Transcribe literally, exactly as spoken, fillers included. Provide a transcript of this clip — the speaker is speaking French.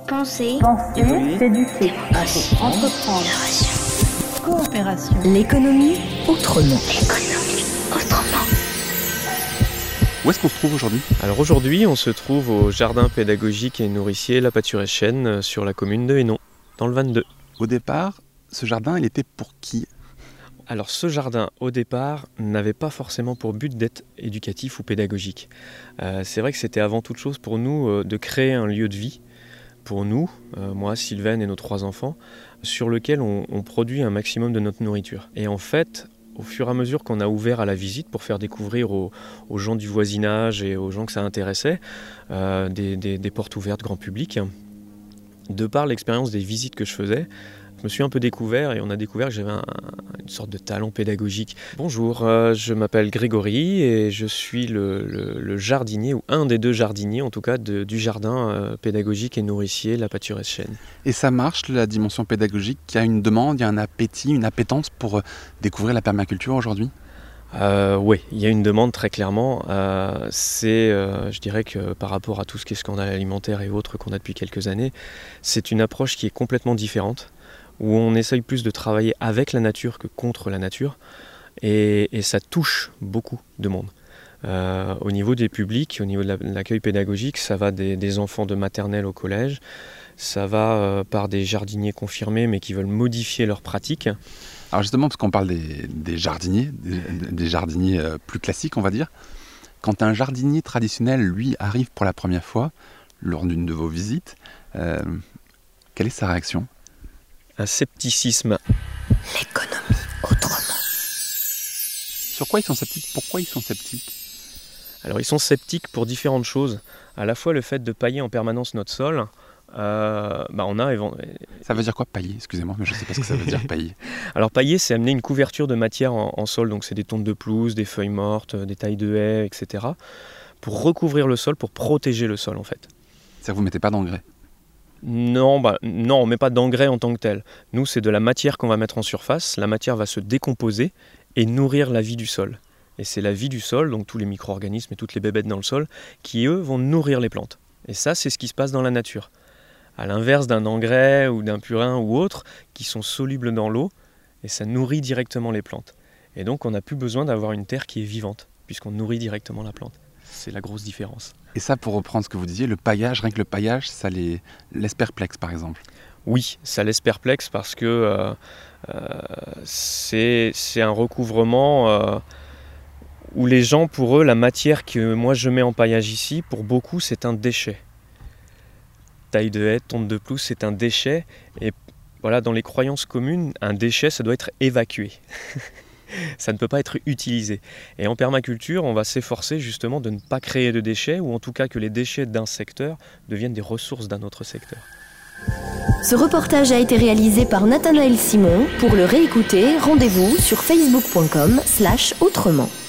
Penser, Penser, évoluer, s'éduquer, démocratie, entreprendre, coopération, l'économie autrement. L'économie autrement. Où est-ce qu'on se trouve aujourd'hui ? Alors aujourd'hui, on se trouve au jardin pédagogique et nourricier La Pâturée-Chêne sur la commune de Hénon, dans le vingt-deux. Au départ, ce jardin, il était pour qui ? Alors ce jardin, au départ, n'avait pas forcément pour but d'être éducatif ou pédagogique. Euh, c'est vrai que c'était avant toute chose pour nous euh, de créer un lieu de vie, pour nous, euh, moi, Sylvaine et nos trois enfants, sur lequel on, on produit un maximum de notre nourriture. Et en fait, au fur et à mesure qu'on a ouvert à la visite pour faire découvrir aux, aux gens du voisinage et aux gens que ça intéressait, euh, des, des, des portes ouvertes grand public, de par l'expérience des visites que je faisais, je me suis un peu découvert et on a découvert que j'avais un, une sorte de talent pédagogique. Bonjour, euh, je m'appelle Grégory et je suis le, le, le jardinier, ou un des deux jardiniers en tout cas, de, du jardin euh, pédagogique et nourricier La Pâturée-Chêne. Et ça marche, la dimension pédagogique ? Il y a une demande, il y a un appétit, une appétence pour découvrir la permaculture aujourd'hui ? Euh, oui, il y a une demande très clairement. Euh, c'est, euh, je dirais que par rapport à tout ce qui est scandale alimentaire et autres qu'on a depuis quelques années, c'est une approche qui est complètement différente, où on essaye plus de travailler avec la nature que contre la nature, et, et ça touche beaucoup de monde. Euh, au niveau des publics, au niveau de, la, de l'accueil pédagogique, ça va des, des enfants de maternelle au collège, ça va euh, par des jardiniers confirmés mais qui veulent modifier leurs pratiques. Alors justement, parce qu'on parle des, des jardiniers, des, des jardiniers euh, plus classiques, on va dire, quand un jardinier traditionnel, lui, arrive pour la première fois, lors d'une de vos visites, euh, quelle est sa réaction ? Un scepticisme. L'économie autrement. Sur quoi ils sont sceptiques ? Pourquoi ils sont sceptiques ? Alors ils sont sceptiques pour différentes choses. À la fois le fait de pailler en permanence notre sol. Euh, bah on a évent... Ça veut dire quoi pailler ? Excusez-moi, mais je ne sais pas ce que ça veut dire pailler. Alors pailler, c'est amener une couverture de matière en, en sol, donc c'est des tontes de pelouse, des feuilles mortes, des tailles de haies, et cetera, pour recouvrir le sol, pour protéger le sol en fait. C'est-à-dire que vous ne mettez pas d'engrais ? Non, bah, non, on ne met pas d'engrais en tant que tel. Nous, c'est de la matière qu'on va mettre en surface. La matière va se décomposer et nourrir la vie du sol. Et c'est la vie du sol, donc tous les micro-organismes et toutes les bébêtes dans le sol, qui, eux, vont nourrir les plantes. Et ça, c'est ce qui se passe dans la nature. À l'inverse d'un engrais ou d'un purin ou autre, qui sont solubles dans l'eau, et ça nourrit directement les plantes. Et donc, on n'a plus besoin d'avoir une terre qui est vivante, puisqu'on nourrit directement la plante. C'est la grosse différence. Et ça, pour reprendre ce que vous disiez, le paillage, rien que le paillage, ça les laisse perplexes, par exemple. Oui, ça laisse perplexe parce que euh, euh, c'est, c'est un recouvrement euh, où les gens, pour eux, la matière que moi je mets en paillage ici, pour beaucoup, c'est un déchet. Taille de haie, tonte de pelouse, c'est un déchet. Et voilà, dans les croyances communes, un déchet, ça doit être évacué. Ça ne peut pas être utilisé. Et en permaculture, on va s'efforcer justement de ne pas créer de déchets, ou en tout cas que les déchets d'un secteur deviennent des ressources d'un autre secteur. Ce reportage a été réalisé par Nathanaël Simon. Pour le réécouter, rendez-vous sur facebook point com slash autrement.